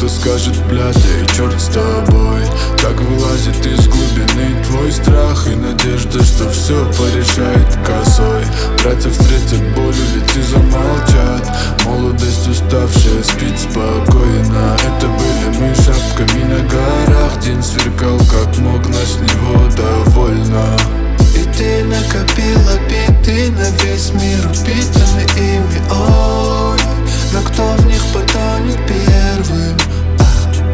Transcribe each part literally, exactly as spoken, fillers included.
кто-то скажет: бля, да и черт с тобой. Так вылазит из глубины твой страх и надежда, что все порешает косой. Братья встретят боль, улицы замолчат. Молодость уставшая спит спокойно. Это были мы шапками на горах. День сверкал как мог, но с него довольно. И ты накопил обиды на весь мир, упитанный ими, ой. Но кто в них потонет первым? А,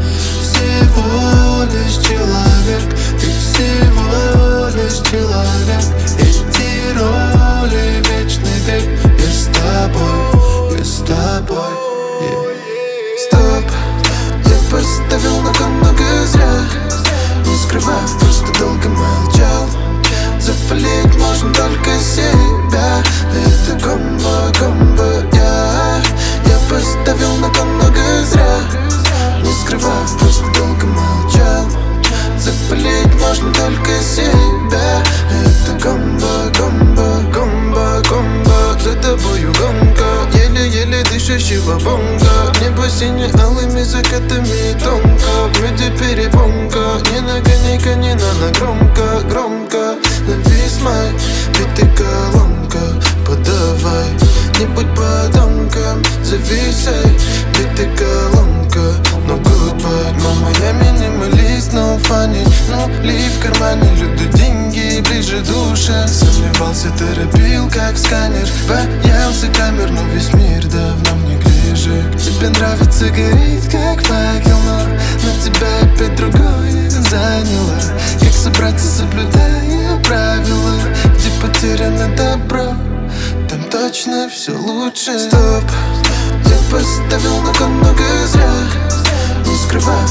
всего лишь человек, ты всего лишь человек. Эти роли вечный век, я с тобой, я с тобой, yeah. Стоп, я поставил на кон много зря. Не скрывай, просто долго молчал. Запалить можно только себя. Это комбо, комбо, я Я поставил на кон много зря. Не скрывай, просто долго молчал. Запалить можно только себя. Это комбо, комбо, комбо, комбо. За тобою гонка, еле-еле дышащего бонга. Небо сине-алыми закатами тонко. Вроде перепонка, не нагоняй-ка, не надо громко, громко. Навис май, ведь ты колонка. Подавай, не будь подонком. Зависай, ведь ты колонка. Но goodbye, мама, я минималист, no funny. Ну, ли в кармане, люблю деньги ближе душе. Сомневался, торопил, как сканер. Боялся камер, но весь мир давно в неглиже. Тебе нравится гореть, как факел, но на тебя опять другое заняло. Как собраться, соблюдая правила, где потеряно добро, там точно все лучше. Стоп, я поставил на кон много зря. Не скрывай,